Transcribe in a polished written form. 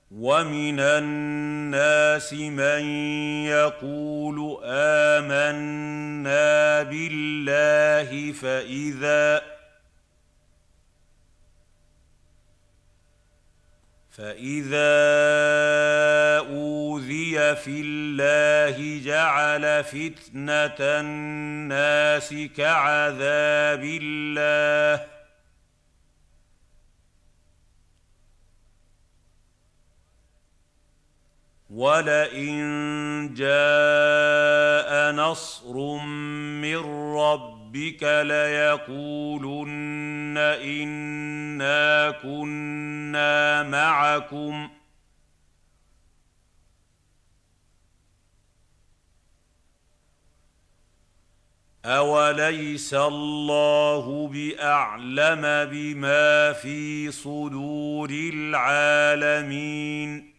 ومن الناس من يقول آمنا بالله فإذا أوذي في الله جعل فتنة الناس كعذاب الله ولئن جاء نصر من ربك ليقولن إنا كنا معكم أوليس الله بأعلم بما في صدور العالمين